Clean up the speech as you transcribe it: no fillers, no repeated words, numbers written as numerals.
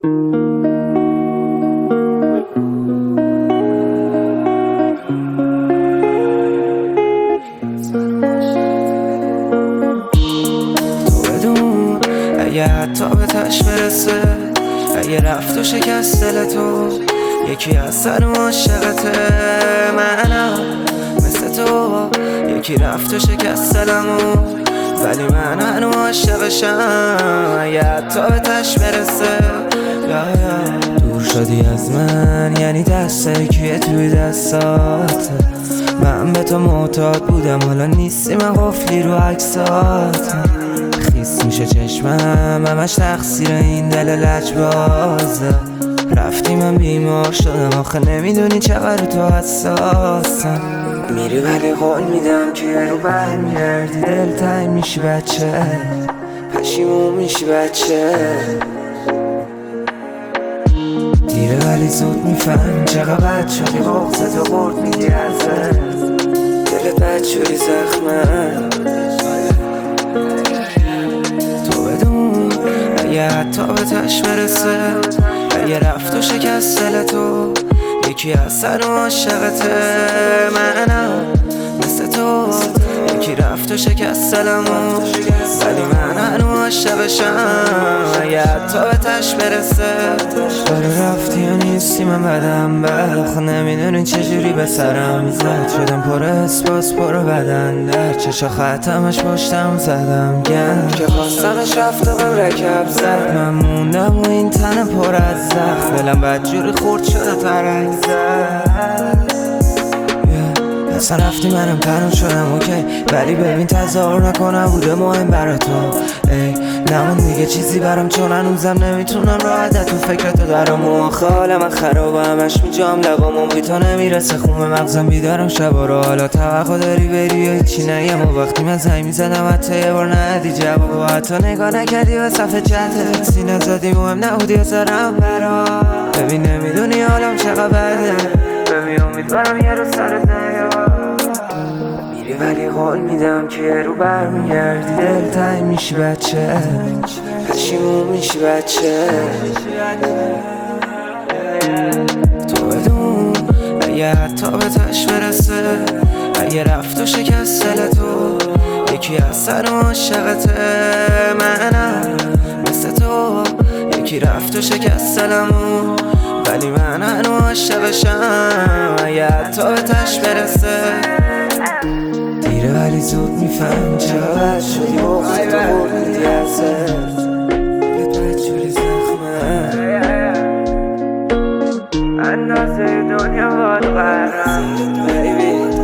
اگه حتی به تش برسه، اگه رفت و شکست دل تو، یکی از سر عاشقته. منم مثل تو، یکی رفت و شکست دلمو، ولی من هنو عاشقشم. اگه حتی به تش برسه، دور شدی از من یعنی دسته کیه توی دستات. من به تو معتاد بودم، حالا نیستی، من قفلی رو عکسات. خیس میشه چشمم، همش تقصیر این دل لجبازه. رفتی من بیمار شدم، آخه نمیدونی چقدر تو حساسم. میری ولی قول میدم که رو برمیگردی، دلتنگ میشی بچه، پشیمون میشی بچه. دیره ولی زود میفهمی چقدر بد شدی، بغضتو برد میدی ازت، دلت بد شدی زخمه. تو بدون اگه حتی به تش برسه، اگه رفت و شکست دل تو، یکی از سر عاشقته. منم مثل تو، یکی رفت و شکست دلمو، ولی من هنو عاشقشم. اگه حتی به تش برسه، داره رفتی و نیستی، من بدم بد، آخه نمیدونی چجوری به سرم زد. شدم پر اسپاس پر بدن در چشا خطمش پشتم زدم گن که خواستمش رفت و بهم رکب زد. من موندم و این تن پر از زخم، دلم بدجوری خورد شده ترک زد. اصلا رفتی منم تنم شدم اوکی، ولی ببین تظاهر نکنم بوده مهم برا تو. ای نمون دیگه چیزی برام، چون هنوزم نمیتونم راحت تو فکرتو درم. و آخه حال من خرابه، همش میجام لبامون بی تو نمیرسه، خون به مغزم بیدارم شبا رو. حالا توقع داری بری یا هیچی نگم، و وقتی من زنگ میزدم حتی یه بار ندی جواب، و حتی نگاه نکردی به صفحه چتت، سینه زدی مهم نبودی و سرم برا. ببین نمیدونی حالم چقدر بده، ببین امیدوارم یه روز سرت نیاد. میری ولی قول میدم که یه رو برمیگردی، دلتنگ میشی بچه، پشیمون میشی بچه. تو بدون اگه حتی به تش برسه، اگه رفت و شکست دل تو، یکی از سر عاشقته. منم مثل تو، یکی رفت و شکست دلمو، ولی من هنو عاشقشم. اگه حتی به تش برسه، دیره ولی زود میفهم چقدر شدی، بغضتو برد میدی ازت، دلت بدجوری زخمه. اندازه دنیا باد قرم